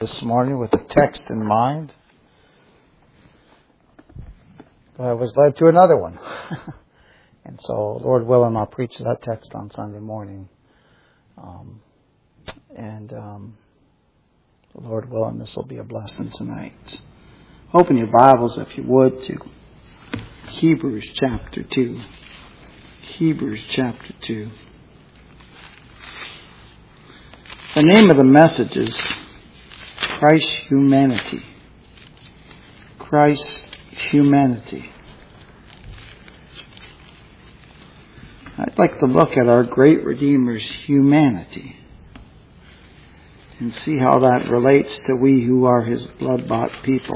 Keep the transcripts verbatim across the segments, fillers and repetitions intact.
This morning with a text in mind, but I was led to another one. And so, Lord willing, I'll preach that text on Sunday morning. Um, and um, Lord willing, this will be a blessing tonight. Open your Bibles, if you would, to Hebrews chapter two. Hebrews chapter two. The name of the message is Christ's Humanity. Christ's Humanity. I'd like to look at our great Redeemer's humanity and see how that relates to we who are His blood-bought people.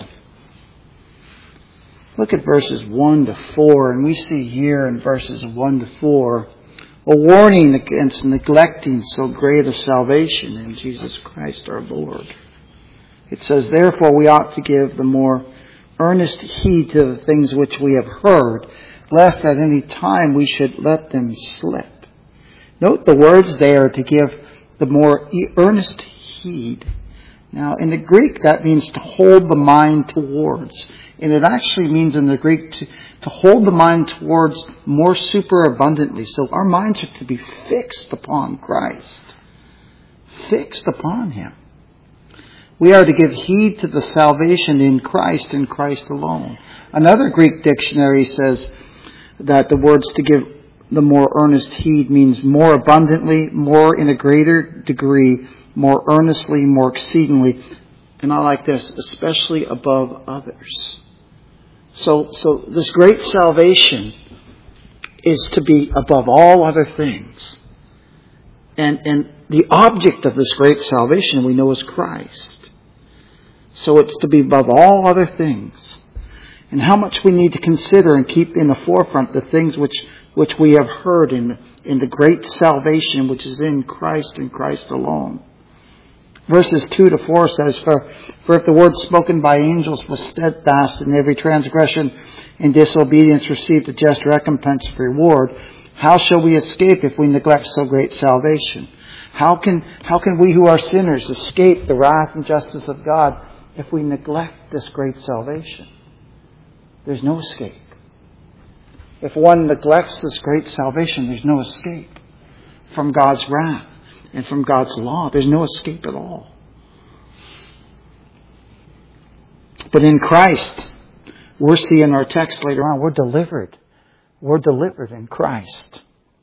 Look at verses one to four, and we see here in verses one to four a warning against neglecting so great a salvation in Jesus Christ our Lord. It says, therefore we ought to give the more earnest heed to the things which we have heard, lest at any time we should let them slip. Note the words there, to give the more earnest heed. Now in the Greek that means to hold the mind towards. And it actually means in the Greek to, to hold the mind towards more superabundantly. So our minds are to be fixed upon Christ. Fixed upon Him. We are to give heed to the salvation in Christ and Christ alone. Another Greek dictionary says that the words to give the more earnest heed means more abundantly, more in a greater degree, more earnestly, more exceedingly. And I like this, especially above others. So, so this great salvation is to be above all other things. And, and the object of this great salvation we know is Christ. So it's to be above all other things. And how much we need to consider and keep in the forefront the things which, which we have heard in, in the great salvation which is in Christ and Christ alone. Verses two to four says, For, for if the word spoken by angels was steadfast, and every transgression and disobedience received a just recompense of reward, how shall we escape if we neglect so great salvation? How can, how can we who are sinners escape the wrath and justice of God if we neglect this great salvation? There's no escape. If one neglects this great salvation, there's no escape from God's wrath and from God's law. There's no escape at all. But in Christ, we're seeing our text later on, we're delivered. We're delivered in Christ.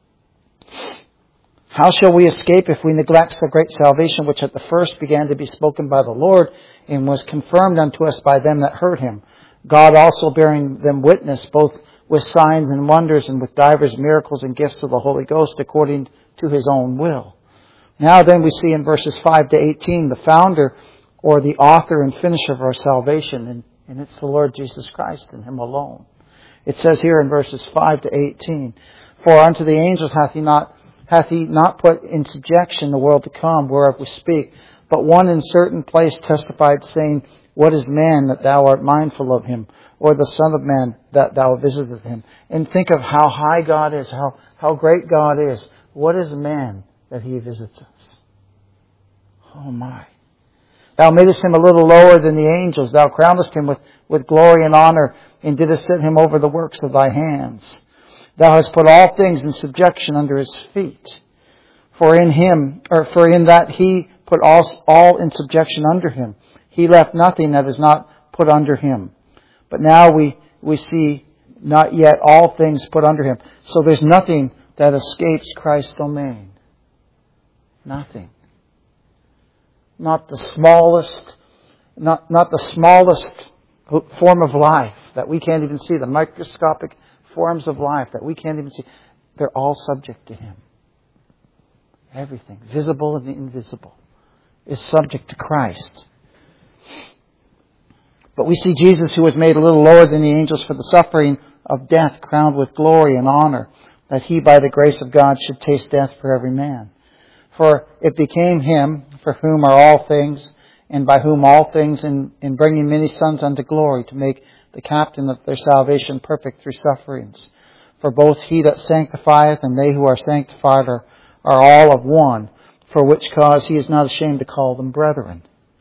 How shall we escape if we neglect the great salvation which at the first began to be spoken by the Lord and was confirmed unto us by them that heard Him? God also bearing them witness, both with signs and wonders and with divers miracles and gifts of the Holy Ghost according to His own will. Now then we see in verses five to eighteen the founder or the author and finisher of our salvation, and, and it's the Lord Jesus Christ and Him alone. It says here in verses five to eighteen, For unto the angels hath He not hath He not put in subjection the world to come, whereof we speak, but one in certain place testified, saying, What is man that thou art mindful of him, or the Son of Man that thou visiteth him? And think of how high God is, how, how great God is. What is man that He visits us? Oh my. Thou madest Him a little lower than the angels. Thou crownest Him with, with glory and honor, and didst set Him over the works of Thy hands. Thou hast put all things in subjection under His feet. For in Him, or for in that He put all, all in subjection under Him, He left nothing that is not put under Him. But now we, we see not yet all things put under Him. So there's nothing that escapes Christ's domain. Nothing. Not the smallest, not, not the smallest form of life that we can't even see, the microscopic forms of life that we can't even see. They're all subject to Him. Everything, visible and invisible, is subject to Christ. But we see Jesus, who was made a little lower than the angels for the suffering of death, crowned with glory and honor, that He by the grace of God should taste death for every man. For it became Him, for whom are all things, and by whom all things, in, in bringing many sons unto glory, to make the captain of their salvation perfect through sufferings. For both He that sanctifieth and they who are sanctified are, are all of one, for which cause He is not ashamed to call them brethren.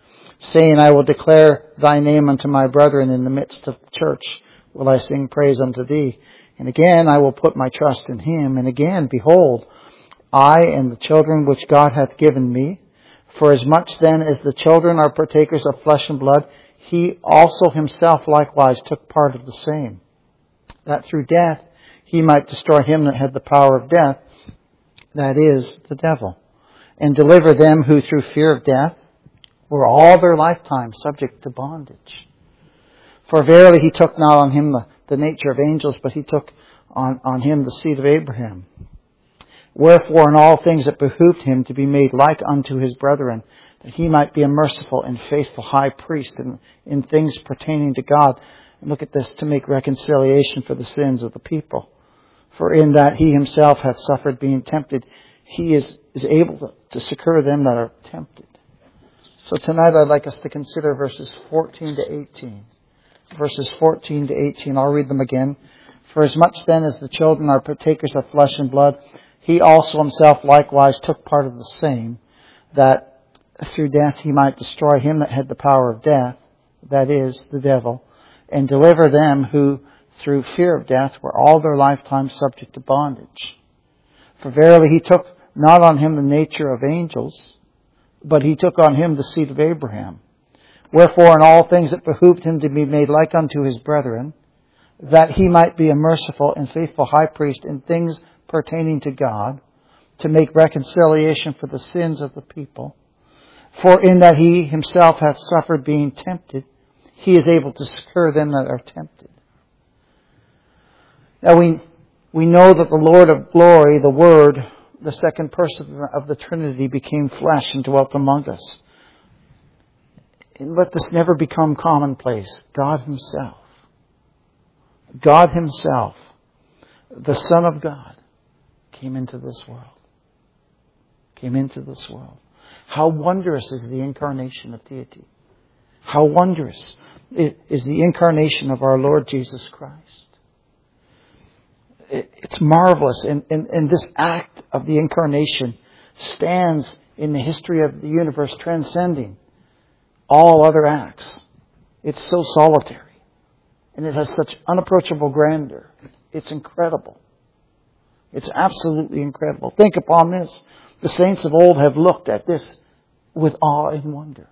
saying, I will declare thy name unto my brethren in the midst of the church. Will I sing praise unto thee? And again I will put my trust in him. And again, behold, I and the children which God hath given me. For as much then as the children are partakers of flesh and blood, he also himself likewise took part of the same, that through death he might destroy him that had the power of death, that is, the devil, and deliver them who through fear of death were all their lifetime subject to bondage. For verily he took not on him the, the nature of angels, but he took on, on him the seed of Abraham. Wherefore in all things it behooved him to be made like unto his brethren, that he might be a merciful and faithful high priest in, in things pertaining to God. And look at this, to make reconciliation for the sins of the people. For in that he himself hath suffered being tempted, he is, is able to, to succor them that are tempted. So tonight I'd like us to consider verses fourteen to eighteen. Verses fourteen to eighteen, I'll read them again. For as much then as the children are partakers of flesh and blood, he also himself likewise took part of the same, that through death he might destroy him that had the power of death, that is, the devil, and deliver them who through fear of death were all their lifetime subject to bondage. For verily he took not on him the nature of angels, but he took on him the seed of Abraham. Wherefore in all things it behooved him to be made like unto his brethren, that he might be a merciful and faithful high priest in things pertaining to God, to make reconciliation for the sins of the people. For in that he himself hath suffered being tempted, he is able to succor them that are tempted. Now we, we know that the Lord of glory, the Word, the second person of the Trinity, became flesh and dwelt among us. And let this never become commonplace. God himself, God himself, the Son of God, came into this world. Came into this world. How wondrous is the incarnation of deity. How wondrous is the incarnation of our Lord Jesus Christ. It's marvelous. And, and, and this act of the incarnation stands in the history of the universe, transcending all other acts. It's so solitary. And it has such unapproachable grandeur. It's incredible. It's absolutely incredible. Think upon this. The saints of old have looked at this with awe and wonder.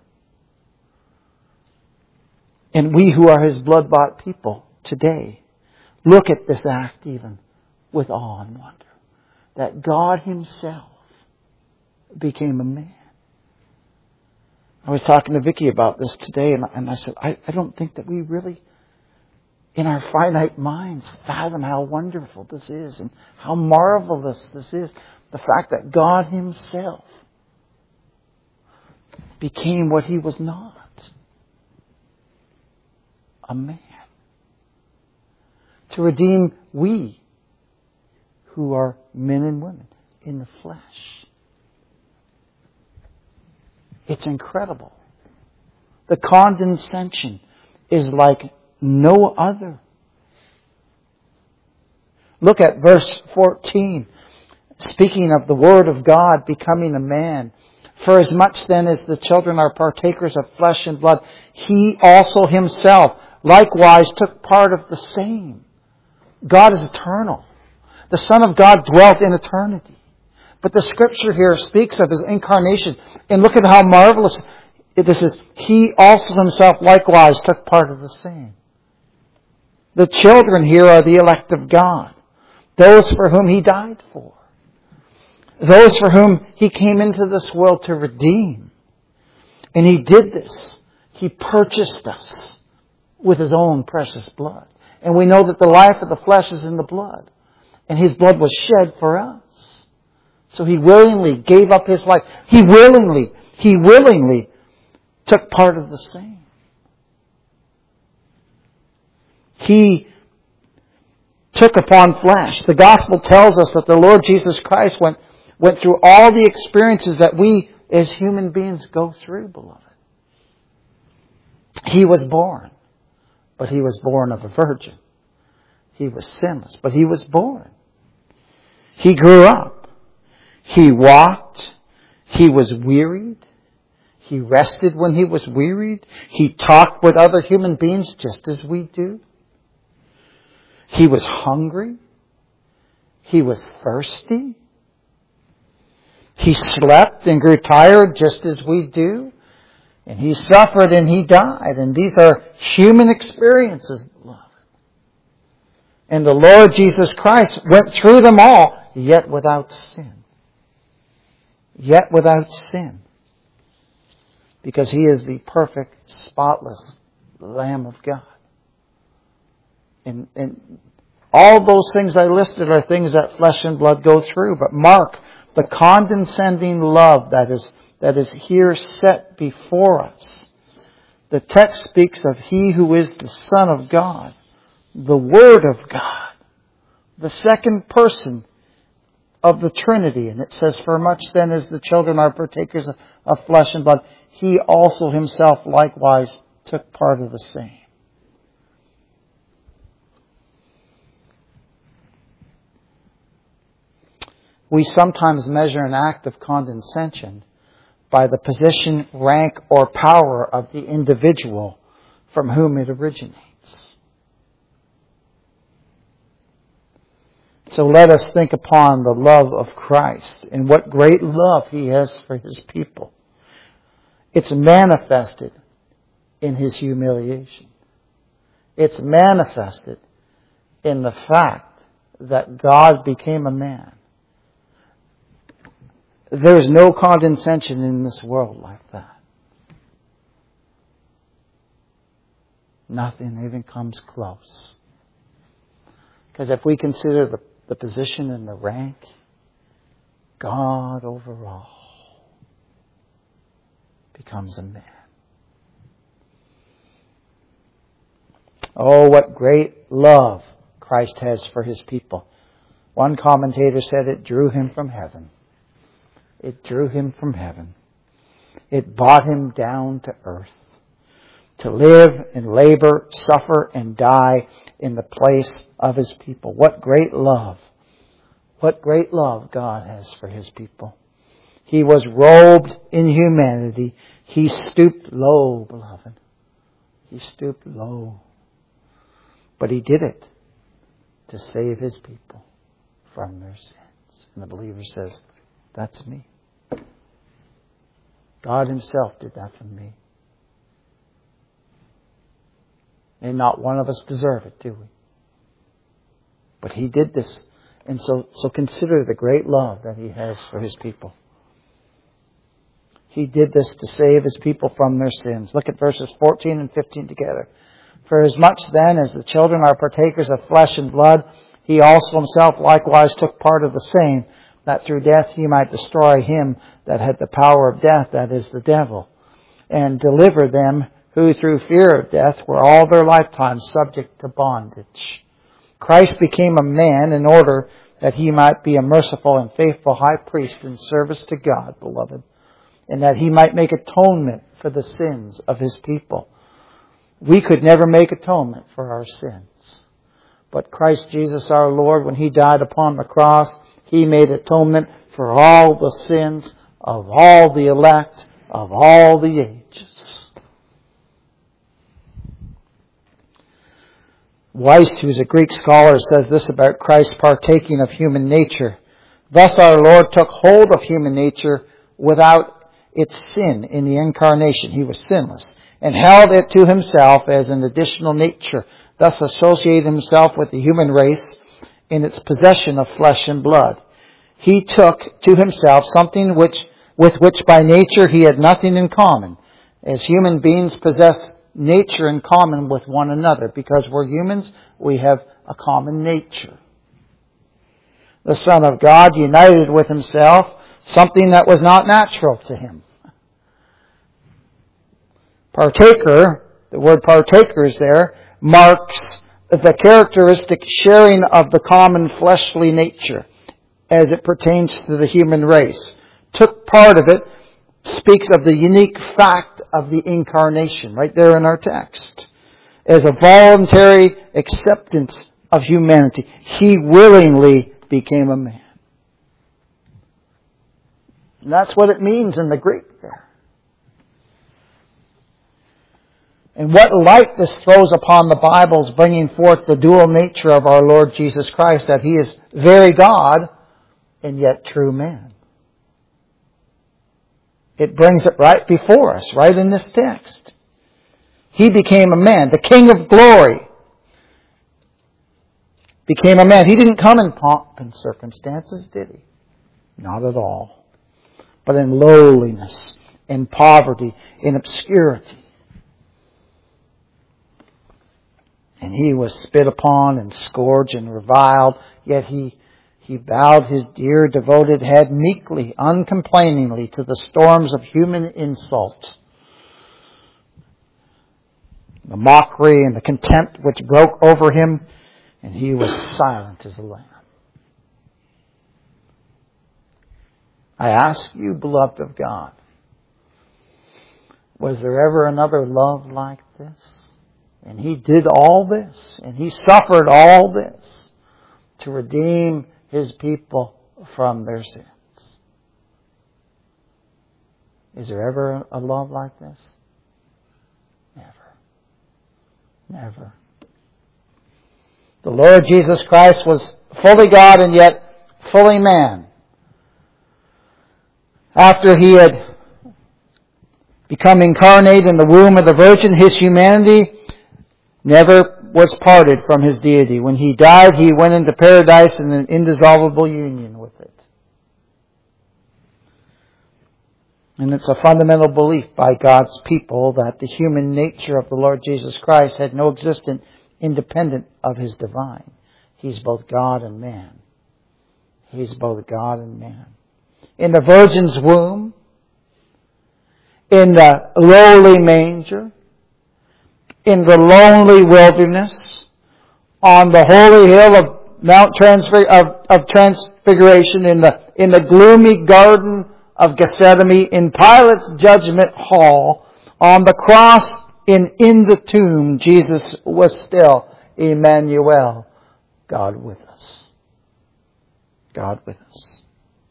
And we who are his blood-bought people today look at this act even with awe and wonder. That God himself became a man. I was talking to Vicki about this today, and, and I said, I, I don't think that we really, in our finite minds, fathom how wonderful this is and how marvelous this is. The fact that God himself became what he was not. A man. To redeem we who are men and women in the flesh. It's incredible. The condescension is like no other. Look at verse fourteen. Speaking of the Word of God becoming a man. For as much then as the children are partakers of flesh and blood, he also himself likewise took part of the same. God is eternal. The Son of God dwelt in eternity. But the Scripture here speaks of his incarnation. And look at how marvelous this is. He also himself likewise took part of the same. The children here are the elect of God. Those for whom he died for. Those for whom he came into this world to redeem. And he did this. He purchased us with his own precious blood. And we know that the life of the flesh is in the blood. And his blood was shed for us. So he willingly gave up his life. He willingly, he willingly took part of the same. He took upon flesh. The gospel tells us that the Lord Jesus Christ went, went through all the experiences that we as human beings go through, beloved. He was born, but he was born of a virgin. He was sinless, but he was born. He grew up. He walked. He was wearied. He rested when He was wearied. He talked with other human beings just as we do. He was hungry. He was thirsty. He slept and grew tired just as we do. And He suffered and He died. And these are human experiences, beloved. And the Lord Jesus Christ went through them all, yet without sin. Yet without sin. Because He is the perfect, spotless Lamb of God. And, and all those things I listed are things that flesh and blood go through. But mark the condescending love that is, that is here set before us. The text speaks of He who is the Son of God, the Word of God, the second person of the Trinity. And it says, for much then as the children are partakers of flesh and blood, He also Himself likewise took part of the same. We sometimes measure an act of condescension by the position, rank, or power of the individual from whom it originates. So let us think upon the love of Christ and what great love He has for His people. It's manifested in His humiliation. It's manifested in the fact that God became a man. There's no condescension in this world like that. Nothing even comes close. Because if we consider the, the position and the rank, God over all becomes a man. Oh, what great love Christ has for His people. One commentator said it drew Him from heaven. It drew Him from heaven. It brought Him down to earth to live and labor, suffer and die in the place of His people. What great love. What great love God has for His people. He was robed in humanity. He stooped low, beloved. He stooped low. But He did it to save His people from their sins. And the believer says, that's me. God Himself did that for me. And not one of us deserve it, do we? But He did this. And so, so consider the great love that He has for His people. He did this to save His people from their sins. Look at verses fourteen and fifteen together. For as much then as the children are partakers of flesh and blood, He also Himself likewise took part of the same, that through death He might destroy him that had the power of death, that is the devil, and deliver them who through fear of death were all their lifetime subject to bondage. Christ became a man in order that He might be a merciful and faithful high priest in service to God, beloved, and that He might make atonement for the sins of His people. We could never make atonement for our sins. But Christ Jesus our Lord, when He died upon the cross, He made atonement for all the sins of all the elect of all the ages. Weiss, who's a Greek scholar, says this about Christ partaking of human nature. Thus our Lord took hold of human nature without its sin in the incarnation. He was sinless. And held it to Himself as an additional nature. Thus associated Himself with the human race in its possession of flesh and blood. He took to Himself something which, with which by nature He had nothing in common. As human beings possess nature in common with one another. Because we're humans, we have a common nature. The Son of God united with Himself something that was not natural to Him. Partaker, the word partakers there, marks the characteristic sharing of the common fleshly nature as it pertains to the human race. Took part of it speaks of the unique fact of the incarnation, right there in our text. As a voluntary acceptance of humanity, He willingly became a man. And that's what it means in the Greek there. And what light this throws upon the Bible's bringing forth the dual nature of our Lord Jesus Christ, that He is very God and yet true man. It brings it right before us, right in this text. He became a man. The King of glory became a man. He didn't come in pomp and circumstances, did He? Not at all. But in lowliness, in poverty, in obscurity. And He was spit upon and scourged and reviled, yet He He bowed His dear, devoted head meekly, uncomplainingly to the storms of human insult. The mockery and the contempt which broke over Him, and He was silent as a lamb. I ask you, beloved of God, was there ever another love like this? And He did all this, and He suffered all this to redeem His people from their sins. Is there ever a love like this? Never. Never. The Lord Jesus Christ was fully God and yet fully man. After He had become incarnate in the womb of the Virgin, His humanity never was parted from His deity. When He died, He went into paradise in an indissoluble union with it. And it's a fundamental belief by God's people that the human nature of the Lord Jesus Christ had no existence independent of His divine. He's both God and man. He's both God and man. In the Virgin's womb, in the lowly manger, in the lonely wilderness, on the holy hill of Mount Transfig- of, of Transfiguration, in the in the gloomy garden of Gethsemane, in Pilate's judgment hall, on the cross, and in the tomb, Jesus was still Emmanuel, God with us. God with us.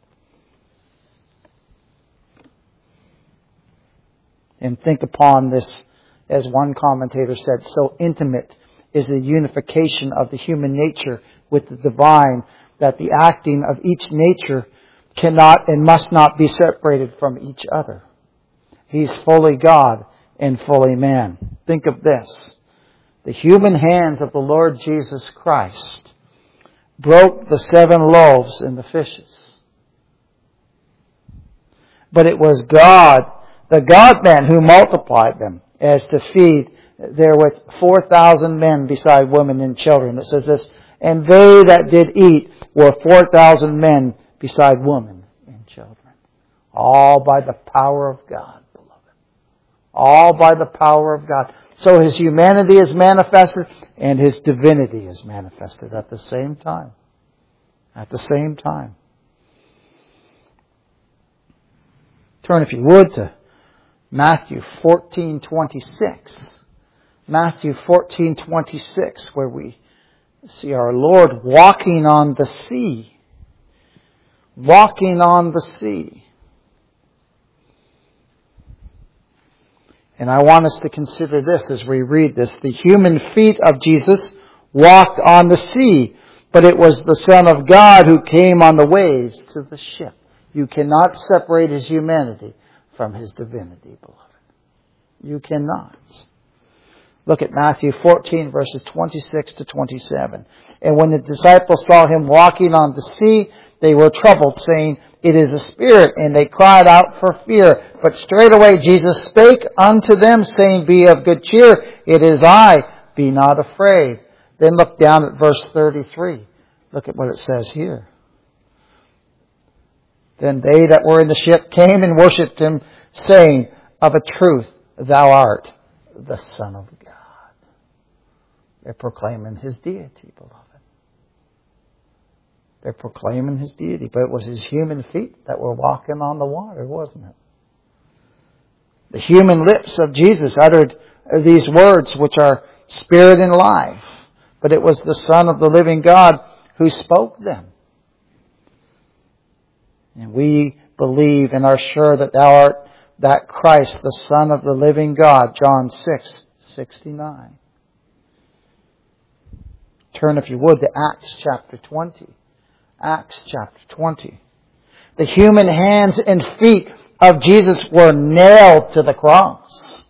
And think upon this, as one commentator said, so intimate is the unification of the human nature with the divine that the acting of each nature cannot and must not be separated from each other. He's fully God and fully man. Think of this. The human hands of the Lord Jesus Christ broke the seven loaves and the fishes. But it was God, the God-man, who multiplied them as to feed there with four thousand men beside women and children. It says this, and they that did eat were four thousand men beside women and children. All by the power of God, beloved. All by the power of God. So His humanity is manifested and His divinity is manifested at the same time. At the same time. Turn, if you would, to Matthew fourteen twenty-six. Matthew fourteen twenty-six, where we see our Lord walking on the sea. Walking on the sea. And I want us to consider this as we read this. The human feet of Jesus walked on the sea, but it was the Son of God who came on the waves to the ship. You cannot separate His humanity from His divinity, beloved. You cannot. Look at Matthew fourteen, verses twenty-six to twenty-seven. And when the disciples saw Him walking on the sea, they were troubled, saying, it is a spirit, and they cried out for fear. But straightway Jesus spake unto them, saying, be of good cheer, it is I, be not afraid. Then look down at verse thirty-three. Look at what it says here. Then they that were in the ship came and worshipped Him, saying, of a truth, Thou art the Son of God. They're proclaiming His deity, beloved. They're proclaiming His deity. But it was His human feet that were walking on the water, wasn't it? The human lips of Jesus uttered these words, which are spirit and life. But it was the Son of the living God who spoke them. And we believe and are sure that Thou art that Christ, the Son of the living God, John six sixty-nine. Turn, if you would, to Acts chapter twenty. Acts chapter twenty. The human hands and feet of Jesus were nailed to the cross.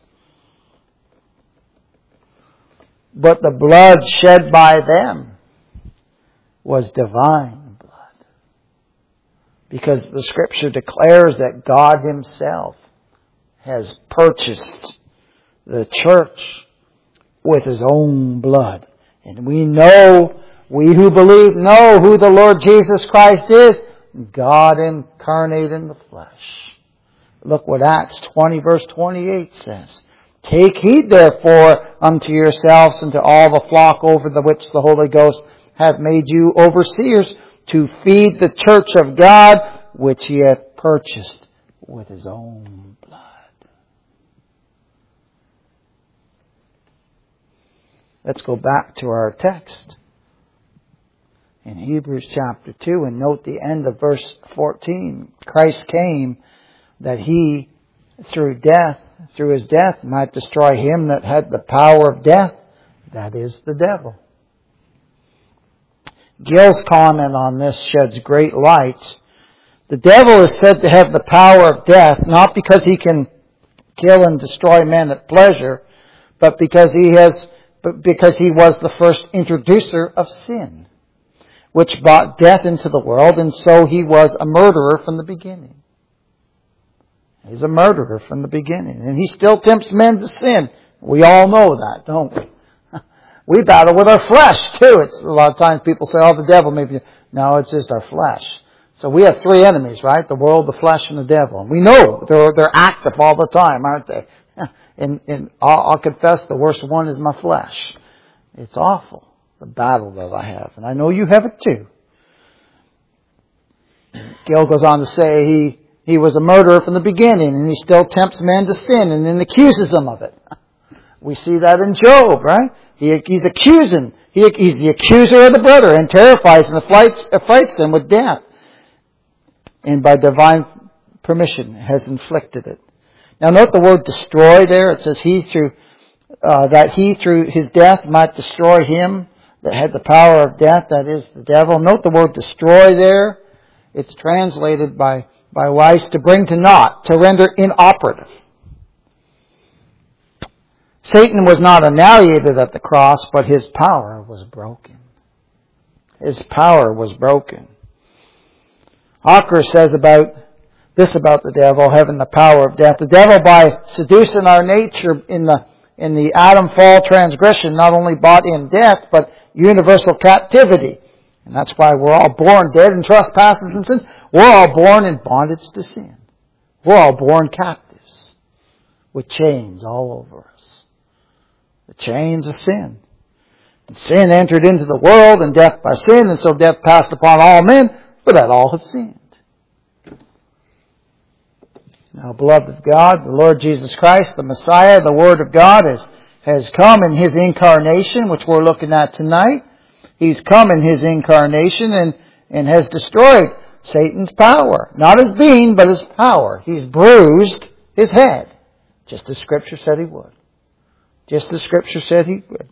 But the blood shed by them was divine blood. Because the Scripture declares that God Himself has purchased the church with His own blood. And we know, we who believe know who the Lord Jesus Christ is. God incarnate in the flesh. Look what Acts twenty verse twenty-eight says. Take heed therefore unto yourselves and to all the flock over the which the Holy Ghost hath made you overseers, to feed the church of God, which He hath purchased with His own blood. Let's go back to our text in Hebrews chapter two and note the end of verse fourteen. Christ came that He, through death, through His death, might destroy him that had the power of death, that is, the devil. Gill's comment on this sheds great light. The devil is said to have the power of death, not because he can kill and destroy men at pleasure, but because he has, but because he was the first introducer of sin, which brought death into the world, and so he was a murderer from the beginning. He's a murderer from the beginning. And he still tempts men to sin. We all know that, don't we? We battle with our flesh, too. It's, a lot of times people say, oh, the devil maybe. No, it's just our flesh. So we have three enemies, right? The world, the flesh, and the devil. And we know they're, they're active all the time, aren't they? And, and I'll, I'll confess the worst one is my flesh. It's awful, the battle that I have. And I know you have it too. Gill goes on to say he He was a murderer from the beginning, and he still tempts men to sin and then accuses them of it. We see that in Job, right? He, he's accusing. He, he's the accuser of the brother and terrifies and affrights, affrights them with death. And by divine permission has inflicted it. Now note the word destroy there. It says he through, uh, that he through his death might destroy him that had the power of death, that is the devil. Note the word destroy there. It's translated by By Weiss, to bring to naught, to render inoperative. Satan was not annihilated at the cross, but his power was broken. His power was broken. Hawker says about this about the devil, having the power of death. The devil, by seducing our nature in the in the Adam fall transgression, not only brought in death, but universal captivity. And that's why we're all born dead in trespasses and sins. We're all born in bondage to sin. We're all born captives with chains all over us. The chains of sin. And sin entered into the world, and death by sin, and so death passed upon all men, for that all have sinned. Now, beloved of God, the Lord Jesus Christ, the Messiah, the Word of God, has, has come in His incarnation, which we're looking at tonight. He's come in His incarnation and, and has destroyed Satan's power. Not his being, but his power. He's bruised his head. Just as Scripture said He would. Just as Scripture said He would.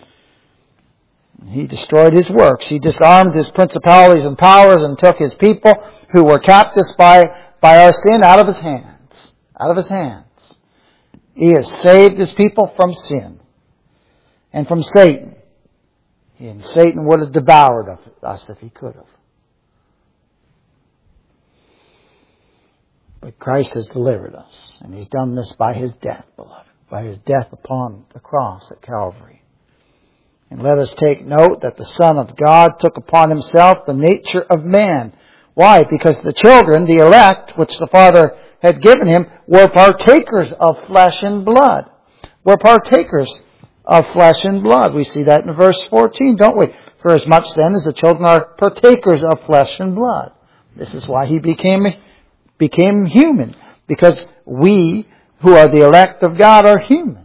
He destroyed his works. He disarmed his principalities and powers and took His people who were captives by, by our sin out of His hands. Out of His hands. He has saved His people from sin and from Satan. And Satan would have devoured us if he could have. But Christ has delivered us. And He's done this by His death, beloved. By His death upon the cross at Calvary. And let us take note that the Son of God took upon Himself the nature of man. Why? Because the children, the elect, which the Father had given Him, were partakers of flesh and blood. Were partakers of flesh and blood. We see that in verse fourteen, don't we? For as much then as the children are partakers of flesh and blood. This is why He became, became human. Because we, who are the elect of God, are human.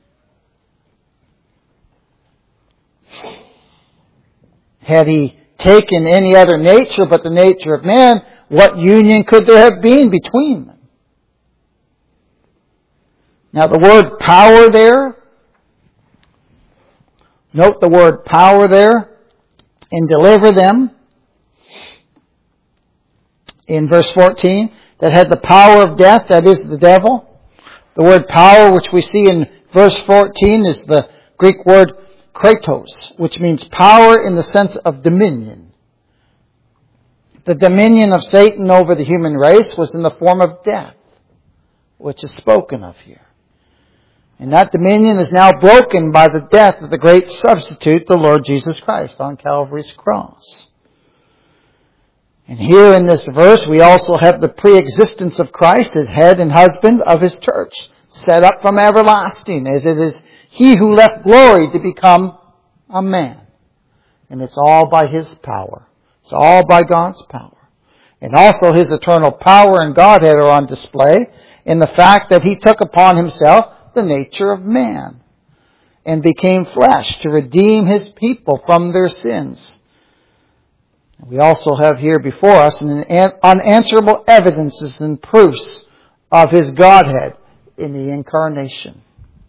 Had He taken any other nature but the nature of man, what union could there have been between them? Now the word power there Note the word power there. And deliver them. In verse fourteen, that had the power of death, that is the devil. The word power, which we see in verse fourteen, is the Greek word kratos, which means power in the sense of dominion. The dominion of Satan over the human race was in the form of death, which is spoken of here. And that dominion is now broken by the death of the great substitute, the Lord Jesus Christ, on Calvary's cross. And here in this verse, we also have the pre-existence of Christ as head and husband of His church, set up from everlasting, as it is He who left glory to become a man. And it's all by His power. It's all by God's power. And also His eternal power and Godhead are on display in the fact that He took upon Himself the nature of man and became flesh to redeem His people from their sins. We also have here before us an unanswerable evidences and proofs of His Godhead in the incarnation.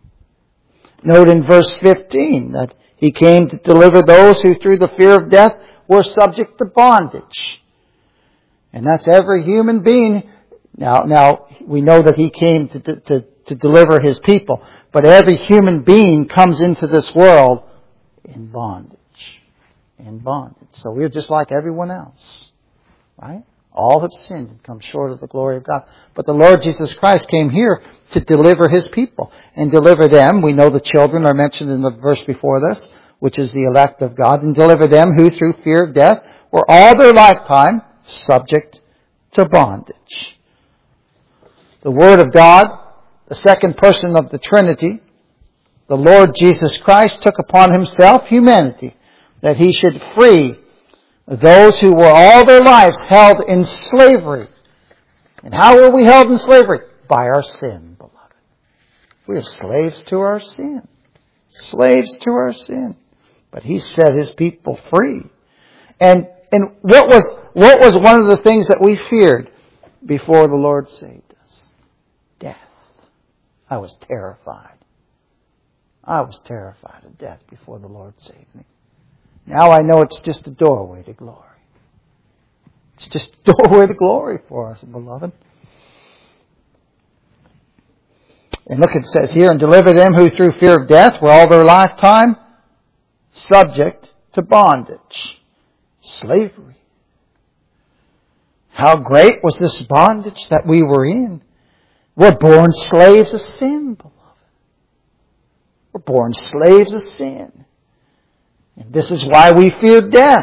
Note in verse fifteen that He came to deliver those who through the fear of death were subject to bondage. And that's every human being. Now, now we know that He came to, to, to deliver His people, but every human being comes into this world in bondage. In bondage. So we're just like everyone else. Right? All have sinned and come short of the glory of God. But the Lord Jesus Christ came here to deliver His people. And deliver them, we know the children are mentioned in the verse before this, which is the elect of God. And deliver them who through fear of death were all their lifetime subject to bondage. The Word of God, the second person of the Trinity, the Lord Jesus Christ took upon Himself humanity, that He should free those who were all their lives held in slavery. And how were we held in slavery? By our sin, beloved. We are slaves to our sin. Slaves to our sin. But He set His people free. And and what was what was one of the things that we feared before the Lord saved us? Death. I was terrified. I was terrified of death before the Lord saved me. Now I know it's just a doorway to glory. It's just a doorway to glory for us, beloved. And look, it says here, and deliver them who through fear of death were all their lifetime subject to bondage. Slavery. How great was this bondage that we were in? We're born slaves of sin, beloved. We're born slaves of sin. And this is why we fear death.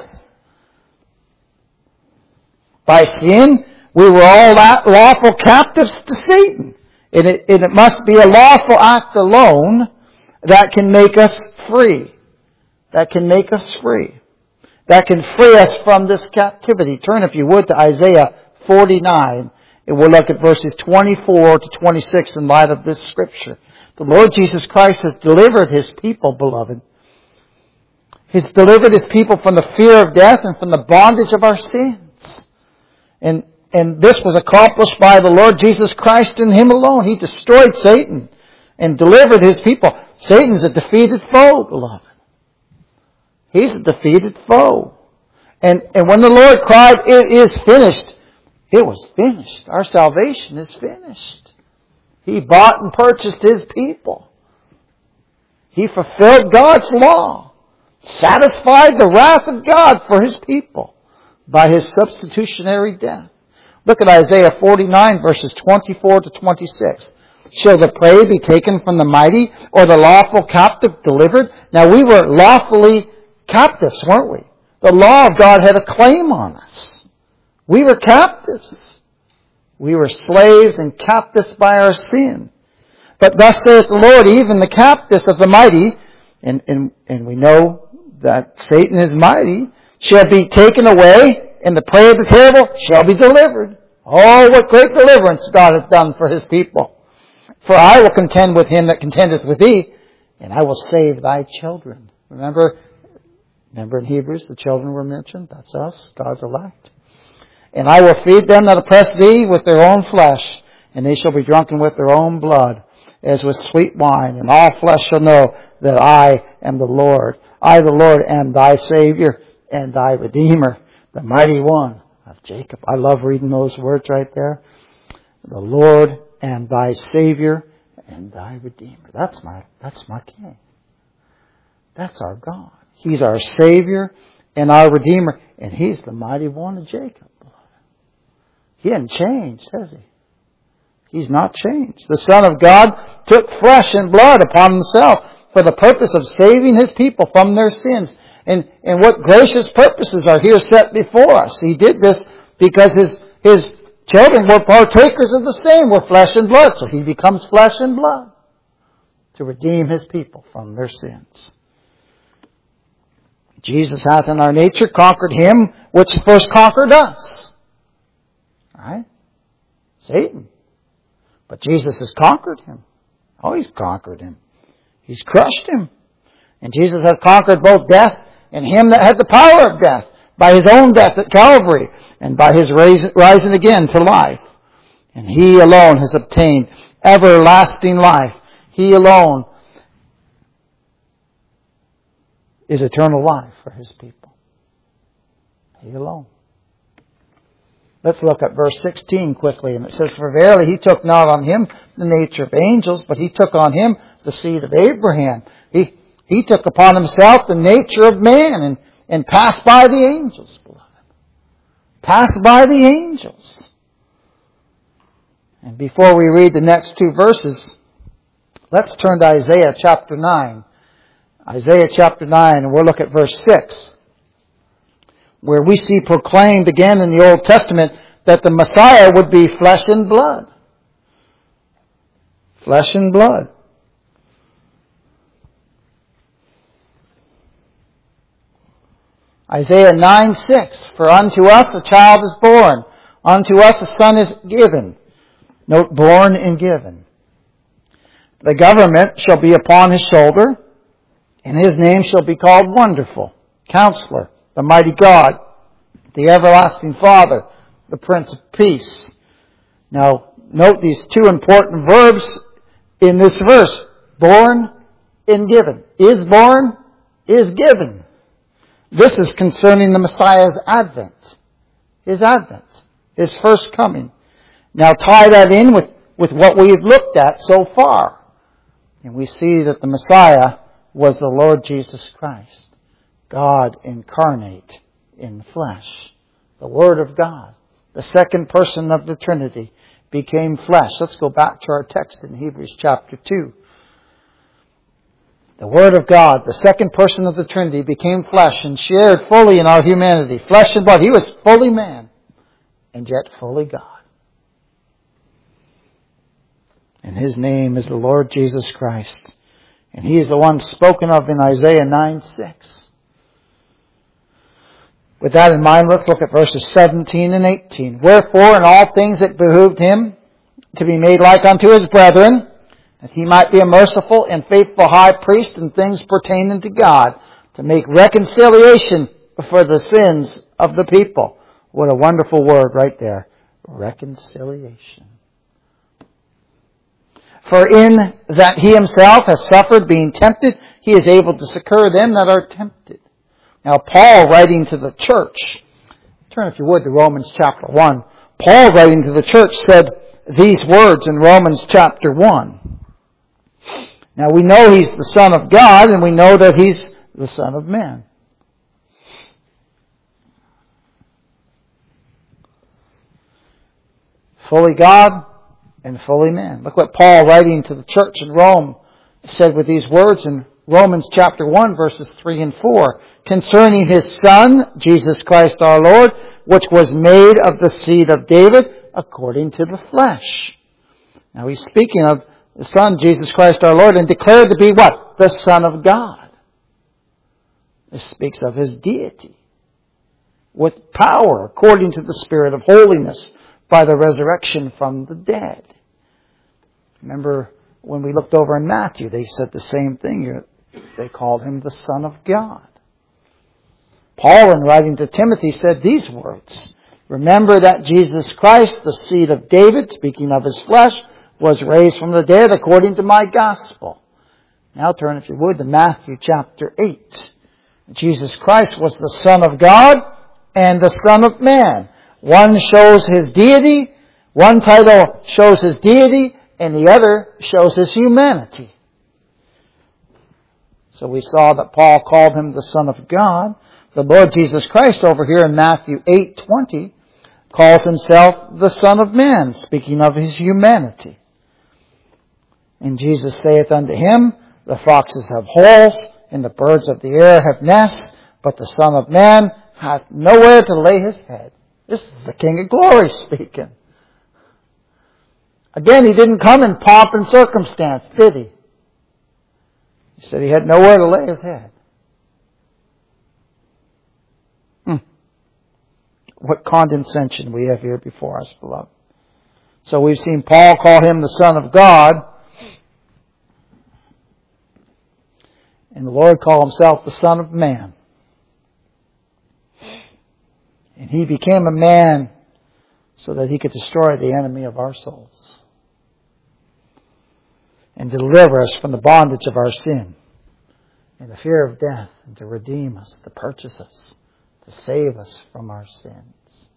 By sin, we were all lawful captives to Satan. And it, and it must be a lawful act alone that can make us free. That can make us free. That can free us from this captivity. Turn, if you would, to Isaiah forty-nine. And we'll look at verses twenty-four to twenty-six in light of this scripture. The Lord Jesus Christ has delivered His people, beloved. He's delivered His people from the fear of death and from the bondage of our sins. And, and this was accomplished by the Lord Jesus Christ and Him alone. He destroyed Satan and delivered His people. Satan's a defeated foe, beloved. He's a defeated foe. And, and when the Lord cried, "It is finished," it was finished. Our salvation is finished. He bought and purchased His people. He fulfilled God's law. Satisfied the wrath of God for His people by His substitutionary death. Look at Isaiah forty-nine, verses twenty-four to twenty-six. Shall the prey be taken from the mighty, or the lawful captive delivered? Now we were lawfully captives, weren't we? The law of God had a claim on us. We were captives. We were slaves and captives by our sin. But thus saith the Lord, even the captives of the mighty, and, and, and we know that Satan is mighty, shall be taken away, and the prey of the terrible shall be delivered. Oh, what great deliverance God hath done for His people. For I will contend with him that contendeth with thee, and I will save thy children. Remember, remember in Hebrews, the children were mentioned. That's us, God's elect. And I will feed them that oppress thee with their own flesh, and they shall be drunken with their own blood. as with sweet wine, and all flesh shall know that I am the Lord. I, the Lord, am thy Savior and thy Redeemer, the mighty one of Jacob. I love reading those words right there. The Lord and thy Savior and thy Redeemer. That's my, that's my King. That's our God. He's our Savior and our Redeemer. And He's the mighty one of Jacob. He hasn't changed, has He? He's not changed. The Son of God took flesh and blood upon Himself for the purpose of saving His people from their sins. And, and what gracious purposes are here set before us. He did this because His, His children were partakers of the same, were flesh and blood. So He becomes flesh and blood to redeem His people from their sins. Jesus hath in our nature conquered him which first conquered us. Right? Satan. But Jesus has conquered him. Oh, He's conquered him. He's crushed him. And Jesus hath conquered both death and him that had the power of death by His own death at Calvary and by His rising again to life. And He alone has obtained everlasting life. He alone is eternal life for His people. He alone. Let's look at verse sixteen quickly. And it says, for verily He took not on Him the nature of angels, but He took on Him the seed of Abraham. He, he took upon Himself the nature of man and, and passed by the angels, beloved. Passed by the angels. And before we read the next two verses, let's turn to Isaiah chapter nine. Isaiah chapter nine, and we'll look at verse six. Where we see proclaimed again in the Old Testament that the Messiah would be flesh and blood. Flesh and blood. Isaiah nine six, for unto us a child is born, unto us a son is given. Note, born and given. The government shall be upon His shoulder, and His name shall be called Wonderful, Counselor, the Mighty God, the Everlasting Father, the Prince of Peace. Now, note these two important verbs in this verse. Born and given. Is born, is given. This is concerning the Messiah's advent. His advent. His first coming. Now tie that in with, with what we've looked at so far. And we see that the Messiah was the Lord Jesus Christ. God incarnate in flesh. The Word of God, the second person of the Trinity, became flesh. Let's go back to our text in Hebrews chapter two. The Word of God, the second person of the Trinity, became flesh and shared fully in our humanity. Flesh and blood. He was fully man and yet fully God. And His name is the Lord Jesus Christ. And He is the one spoken of in Isaiah nine six. With that in mind, let's look at verses seventeen and eighteen. Wherefore, in all things it behooved Him to be made like unto His brethren, that He might be a merciful and faithful high priest in things pertaining to God, to make reconciliation for the sins of the people. What a wonderful word right there. Reconciliation. For in that He Himself has suffered being tempted, He is able to succor them that are tempted. Now, Paul, writing to the church, turn if you would to Romans chapter one. Paul, writing to the church, said these words in Romans chapter one. Now, we know He's the Son of God, and we know that He's the Son of Man. Fully God and fully man. Look what Paul, writing to the church in Rome, said with these words in Romans chapter one, verses three and four, concerning His Son, Jesus Christ our Lord, which was made of the seed of David according to the flesh. Now He's speaking of the Son, Jesus Christ our Lord, and declared to be what? The Son of God. This speaks of His deity. With power, according to the Spirit of holiness, by the resurrection from the dead. Remember, when we looked over in Matthew, they said the same thing. They called Him the Son of God. Paul, in writing to Timothy, said these words. Remember that Jesus Christ, the seed of David, speaking of His flesh, was raised from the dead according to my gospel. Now turn, if you would, to Matthew chapter eight. Jesus Christ was the Son of God and the Son of Man. One shows His deity, one title shows His deity, and the other shows His humanity. So we saw that Paul called Him the Son of God. The Lord Jesus Christ over here in Matthew eight twenty calls Himself the Son of Man, speaking of His humanity. And Jesus saith unto him, the foxes have holes, and the birds of the air have nests, but the Son of Man hath nowhere to lay His head. This is the King of Glory speaking. Again, He didn't come in pomp and circumstance, did He? He said He had nowhere to lay His head. Hmm. What condescension we have here before us, beloved. So we've seen Paul call Him the Son of God. And the Lord called Himself the Son of Man. And He became a man so that He could destroy the enemy of our souls. And deliver us from the bondage of our sin. And the fear of death. And to redeem us, to purchase us. To save us from our sins.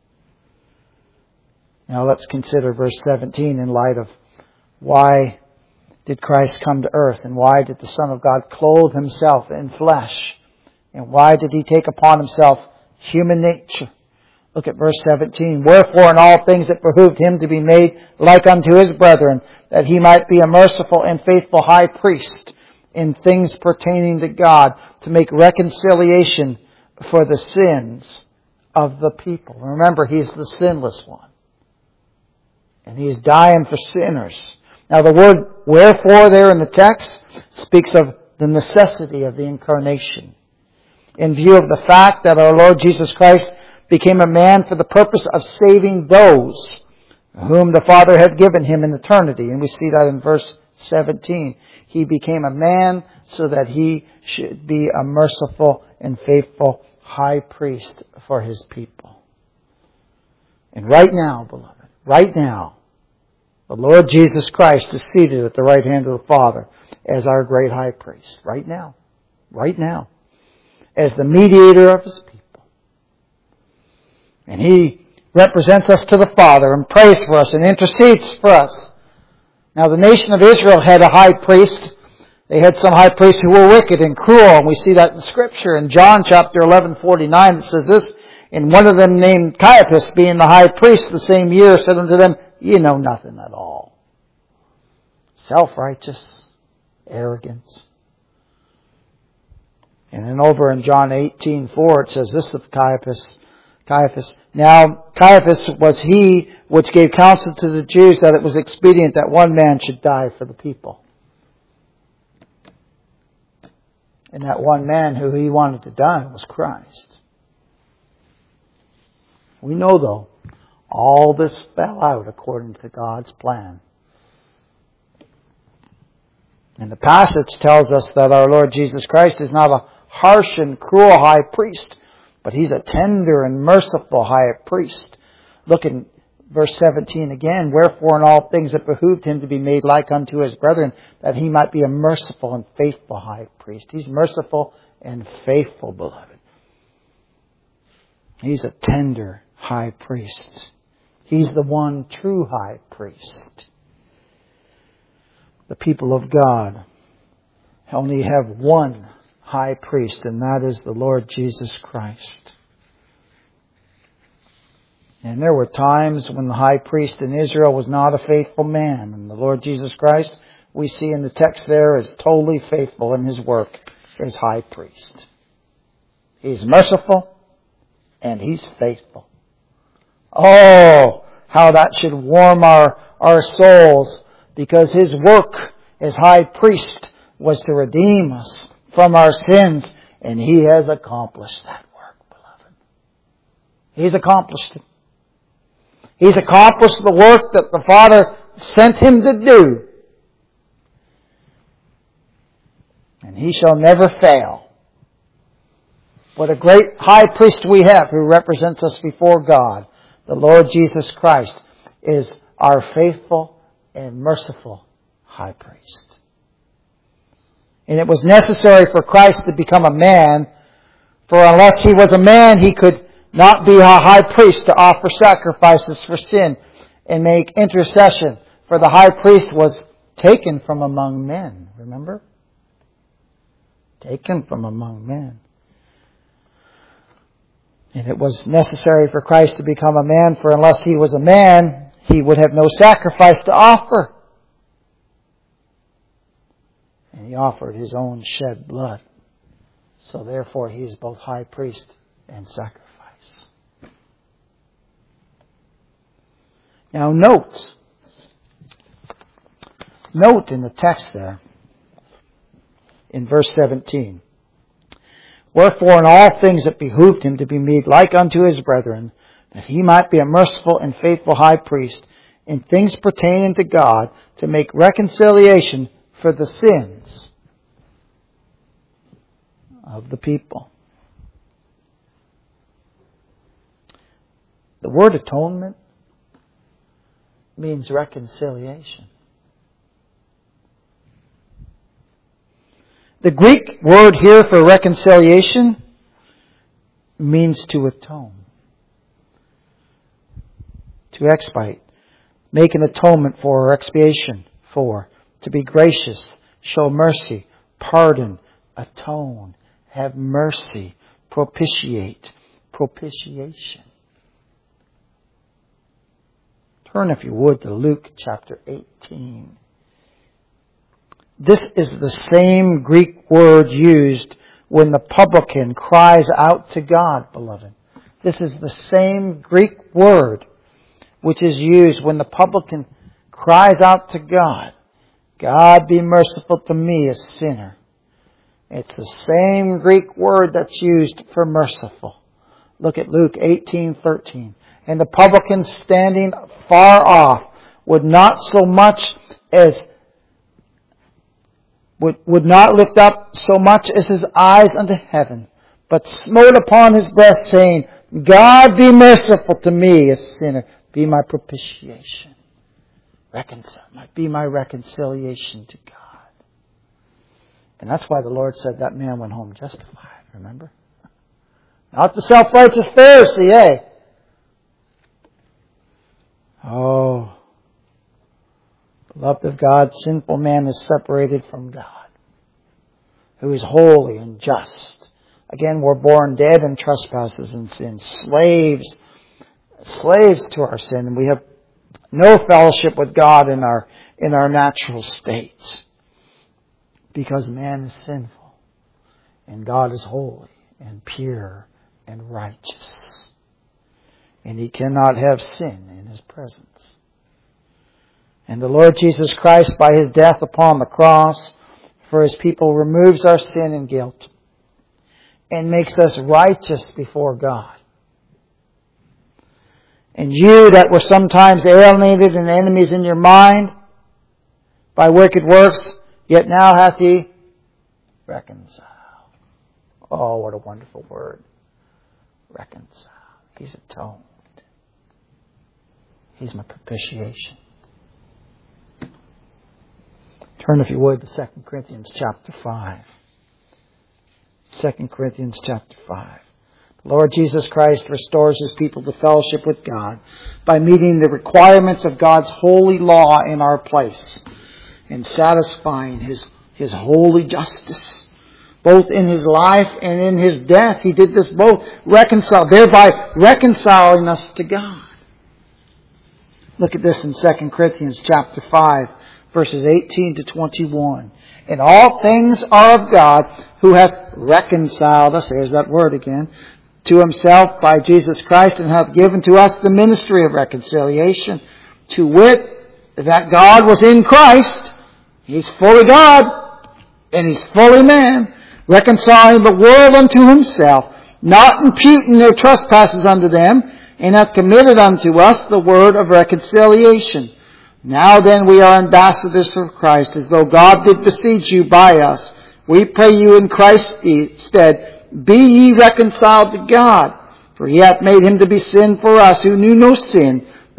Now let's consider verse seventeen in light of why did Christ come to earth, and why did the Son of God clothe Himself in flesh, and why did He take upon Himself human nature? Look at verse seventeen. Wherefore in all things it behooved Him to be made like unto His brethren, that He might be a merciful and faithful high priest in things pertaining to God, to make reconciliation for the sins of the people. Remember, He's the sinless one. And He's dying for sinners. Now the word wherefore there in the text speaks of the necessity of the incarnation. In view of the fact that our Lord Jesus Christ became a man for the purpose of saving those whom the Father had given Him in eternity. And we see that in verse seventeen. He became a man so that He should be a merciful and faithful high priest for His people. And right now, beloved, right now, the Lord Jesus Christ is seated at the right hand of the Father as our great high priest. Right now. Right now. As the mediator of His people. And He represents us to the Father and prays for us and intercedes for us. Now the nation of Israel had a high priest. They had some high priests who were wicked and cruel. And we see that in Scripture. In John chapter eleven forty-nine it says this. And one of them named Caiaphas, being the high priest the same year, said unto them, Ye know nothing at all. Self-righteous, arrogance. And then over in John eighteen four it says this of Caiaphas. Caiaphas. Now Caiaphas was he which gave counsel to the Jews that it was expedient that one man should die for the people. And that one man who he wanted to die was Christ. We know though, all this fell out according to God's plan. And the passage tells us that our Lord Jesus Christ is not a harsh and cruel high priest, but He's a tender and merciful high priest. Look in verse seventeen again. Wherefore in all things it behooved Him to be made like unto His brethren, that He might be a merciful and faithful high priest. He's merciful and faithful, beloved. He's a tender high priest. He's the one true high priest. The people of God only have one high priest, and that is the Lord Jesus Christ. And there were times when the high priest in Israel was not a faithful man. And the Lord Jesus Christ, we see in the text there, is totally faithful in His work as high priest. He's merciful and He's faithful. Oh, how that should warm our, our souls, because His work as high priest was to redeem us from our sins, and He has accomplished that work, beloved. He's accomplished it. He's accomplished the work that the Father sent Him to do. And He shall never fail. What a great high priest we have who represents us before God. The Lord Jesus Christ is our faithful and merciful high priest. And it was necessary for Christ to become a man, for unless he was a man, he could not be a high priest to offer sacrifices for sin and make intercession. For the high priest was taken from among men. Remember? Taken from among men. And it was necessary for Christ to become a man, for unless he was a man, he would have no sacrifice to offer. And he offered his own shed blood. So therefore he is both high priest and sacrifice. Now note, note in the text there, in verse seventeen, wherefore in all things it behooved him to be made like unto his brethren, that he might be a merciful and faithful high priest in things pertaining to God, to make reconciliation for the sins of the people. The word atonement means reconciliation. The Greek word here for reconciliation means to atone. To expiate. Make an atonement for or expiation for. To be gracious. Show mercy. Pardon. Atone. Have mercy. Propitiate. Propitiation. Turn, if you would, to Luke chapter eighteen. This is the same Greek word used when the publican cries out to God, beloved. This is the same Greek word which is used when the publican cries out to God. God, be merciful to me, a sinner. It's the same Greek word that's used for merciful. Look at Luke eighteen thirteen. And the publican standing far off would not so much as would, would not lift up so much as his eyes unto heaven, but smote upon his breast, saying, God, be merciful to me, a sinner. Be my propitiation. Reconcile. Be my reconciliation to God. And that's why the Lord said that man went home justified, remember? Not the self-righteous Pharisee, eh? Oh, beloved of God, sinful man is separated from God, who is holy and just. Again, we're born dead in trespasses and sins, slaves, slaves to our sin, and we have no fellowship with God in our in our natural state, because man is sinful, and God is holy and pure and righteous. And He cannot have sin in His presence. And the Lord Jesus Christ, by His death upon the cross for His people, removes our sin and guilt and makes us righteous before God. And you that were sometimes alienated and enemies in your mind by wicked works, yet now hath He reconciled. Oh, what a wonderful word. Reconcile. He's atoned. He's my propitiation. Turn, if you would, to Second Corinthians chapter five. Second Corinthians chapter five. The Lord Jesus Christ restores His people to fellowship with God by meeting the requirements of God's holy law in our place and satisfying His, His holy justice. Both in His life and in His death. He did this both. Reconcile, thereby reconciling us to God. Look at this in Second Corinthians chapter five, verses eighteen to twenty-one. And all things are of God, who hath reconciled us, there's that word again, to Himself by Jesus Christ, and hath given to us the ministry of reconciliation, to wit, that God was in Christ. He's fully God, and He's fully man, reconciling the world unto Himself, not imputing their trespasses unto them, and hath committed unto us the word of reconciliation. Now then we are ambassadors for Christ, as though God did beseech you by us. We pray you in Christ's stead, be ye reconciled to God. For He hath made Him to be sin for us, who knew no sin,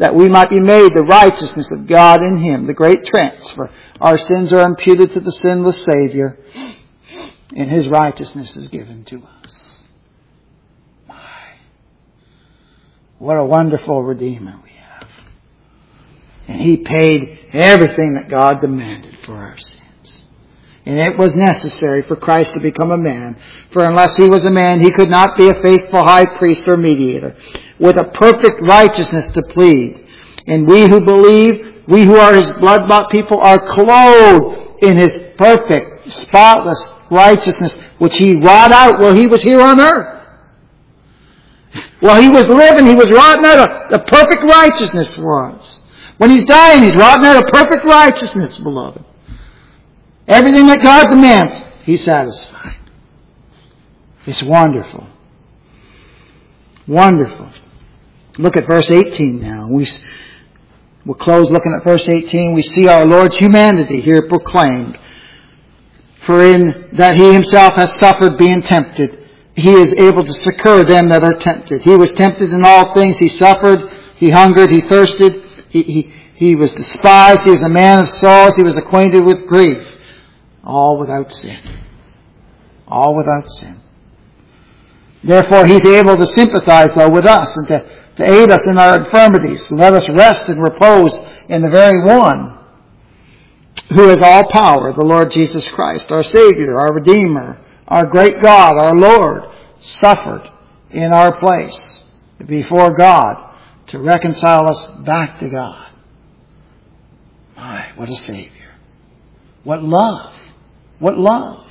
that we might be made the righteousness of God in Him, the great transfer. Our sins are imputed to the sinless Savior, and His righteousness is given to us. My, what a wonderful Redeemer we have. And He paid everything that God demanded for our sins. And it was necessary for Christ to become a man. For unless He was a man, He could not be a faithful high priest or mediator, with a perfect righteousness to plead. And we who believe, we who are His blood-bought people, are clothed in His perfect, spotless righteousness, which He wrought out while He was here on earth. While He was living, He was wrought out a, a perfect righteousness for us. When He's dying, He's wrought out a perfect righteousness, beloved. Everything that God demands, He's satisfied. It's wonderful. Wonderful. Look at verse eighteen now. We, we'll close looking at verse eighteen. We see our Lord's humanity here proclaimed. For in that He Himself has suffered being tempted, He is able to succor them that are tempted. He was tempted in all things. He suffered. He hungered. He thirsted. He, he, he was despised. He was a man of sorrows. He was acquainted with grief. All without sin. All without sin. Therefore, He's able to sympathize, though, with us and to, to aid us in our infirmities. Let us rest and repose in the very one who has all power, the Lord Jesus Christ, our Savior, our Redeemer, our great God, our Lord, suffered in our place before God to reconcile us back to God. My, what a Savior. What love. What love.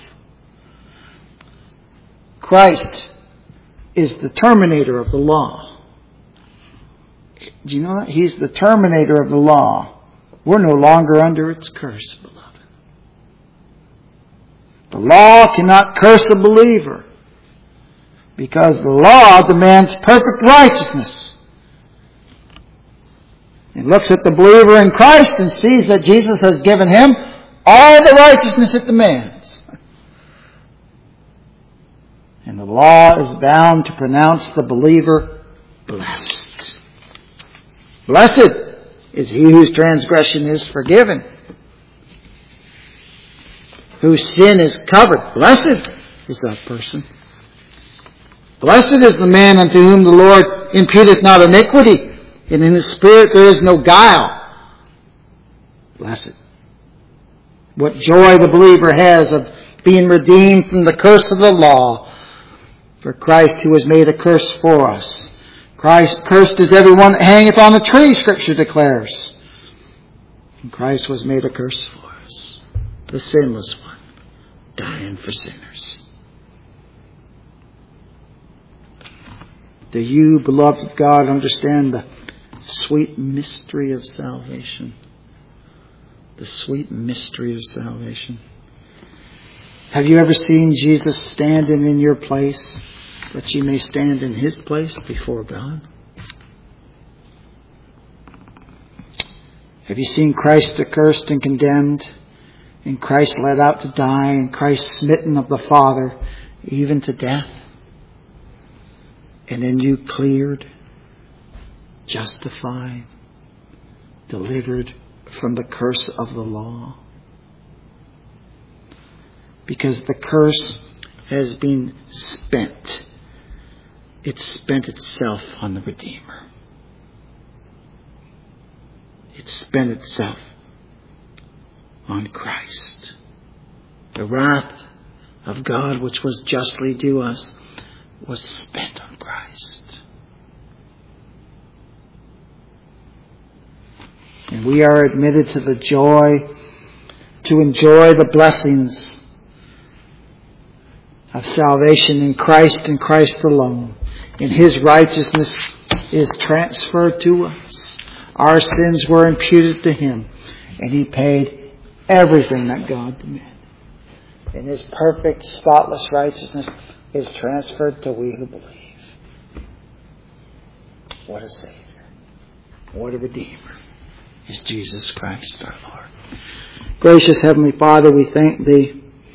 Christ is the terminator of the law. Do you know that? He's the terminator of the law. We're no longer under its curse, beloved. The law cannot curse a believer because the law demands perfect righteousness. He looks at the believer in Christ and sees that Jesus has given him all the righteousness it demands. And the law is bound to pronounce the believer blessed. Blessed is he whose transgression is forgiven, whose sin is covered. Blessed is that person. Blessed is the man unto whom the Lord imputeth not iniquity, and in his spirit there is no guile. Blessed. What joy the believer has of being redeemed from the curse of the law. For Christ, who was made a curse for us. Christ, cursed is everyone that hangeth on the tree, Scripture declares. And Christ was made a curse for us. The sinless one, dying for sinners. Do you, beloved of God, understand the sweet mystery of salvation? The sweet mystery of salvation. Have you ever seen Jesus standing in your place, that you may stand in His place before God? Have you seen Christ accursed and condemned, and Christ led out to die, and Christ smitten of the Father, even to death? And then you cleared, justified, delivered from the curse of the law. Because the curse has been spent. It spent itself on the Redeemer. It spent itself on Christ. The wrath of God, which was justly due us, was spent on Christ. And we are admitted to the joy, to enjoy the blessings of salvation in Christ and Christ alone. And His righteousness is transferred to us. Our sins were imputed to Him. And He paid everything that God demanded. And His perfect, spotless righteousness is transferred to we who believe. What a Savior. What a Redeemer is Jesus Christ our Lord. Gracious Heavenly Father, we thank Thee.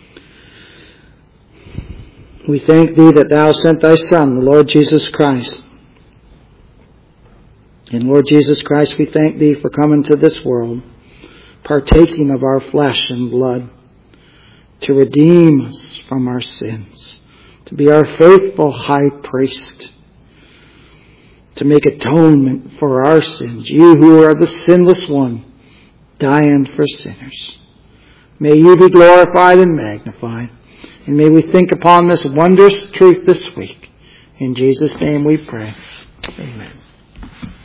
We thank Thee that Thou sent Thy Son, the Lord Jesus Christ, And Lord Jesus Christ, we thank Thee for coming to this world, partaking of our flesh and blood, to redeem us from our sins, to be our faithful high priest, to make atonement for our sins. You who are the sinless one, dying for sinners. May You be glorified and magnified. And may we think upon this wondrous truth this week. In Jesus' name we pray. Amen.